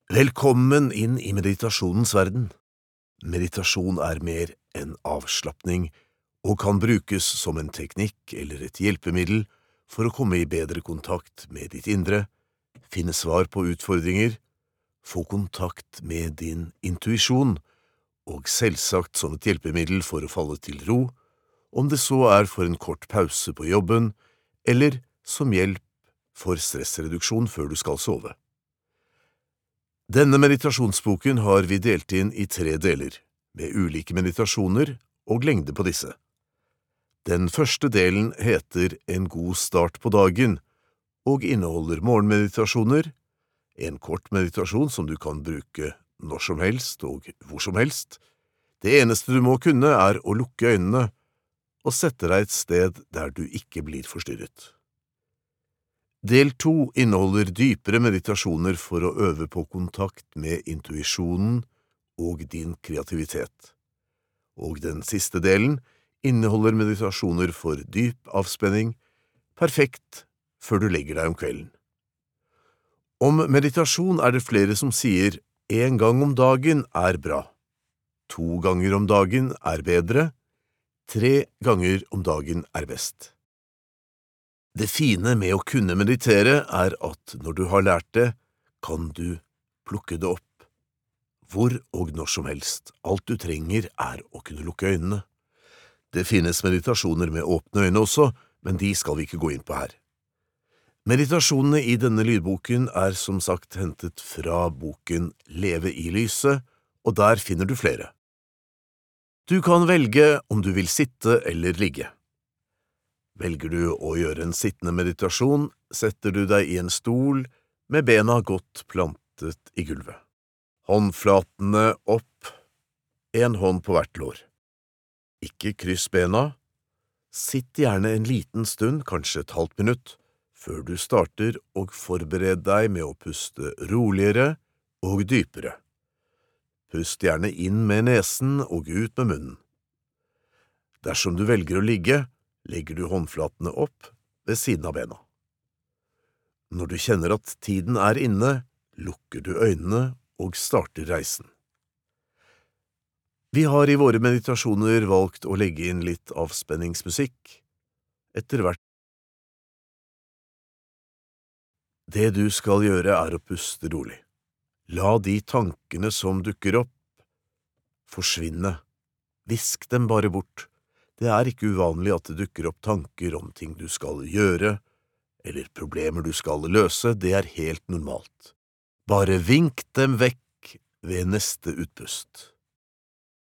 Velkommen inn i meditasjonens verden. Meditasjon er mer enn avslappning, og kan brukes som en teknikk eller et hjelpemiddel for å komme i bedre kontakt med ditt indre, finne svar på utfordringer, få kontakt med din intuisjon, og selvsagt som et hjelpemiddel for å falle til ro, om det så er for en kort pause på jobben, eller som hjelp for stressreduksjon før du skal sove. Denne meditasjonsboken har vi delt inn i 3 deler, med ulike meditasjoner og lengde på disse. Den første delen heter En god start på dagen, og inneholder morgenmeditasjoner, en kort meditasjon som du kan bruke når som helst og hvor som helst. Det eneste du må kunne er å lukke øynene og sette deg et sted der du ikke blir forstyrret. Del 2 inneholder dypere meditasjoner for å øve på kontakt med intuisjonen og din kreativitet. Og den siste delen inneholder meditasjoner for dyp avspenning, perfekt før du legger deg om kvelden. Om meditasjon er det flere som sier 1 gang om dagen er bra, 2 ganger om dagen er bedre, 3 ganger om dagen er best. Det fine med å kunne meditere er at når du har lært det, kan du plukke det opp. Hvor og når som helst, alt du trenger er å kunne lukke øynene. Det finnes meditasjoner med åpne øyne også, men de skal vi ikke gå inn på her. Meditasjonene i denne lydboken er som sagt hentet fra boken Leve i lyset, og der finner du flere. Du kan velge om du vil sitte eller ligge. Velger du å gjøre en sittende meditasjon, setter du deg i en stol med bena godt plantet i gulvet. Håndflatene opp, en hånd på hvert lår. Ikke kryss bena. Sitt gjerne en liten stund, kanskje et halvt minutt, før du starter og forbered deg med å puste roligere og dypere. Pust gjerne inn med nesen og ut med munnen. Dersom du velger å ligge, legger du håndflatene opp ved siden av bena. Når du kjenner at tiden er inne, lukker du øynene og starter reisen. Vi har i våre meditasjoner valgt å legge inn litt avspenningsmusikk etter hvert. Det du skal gjøre er å puste rolig. La de tankene som dukker opp, forsvinne. Visk dem bare bort. Det er ikke uvanlig at det dukker opp tanker om ting du skal gjøre, eller problemer du skal løse, det er helt normalt. Bare vink dem vekk ved neste utpust.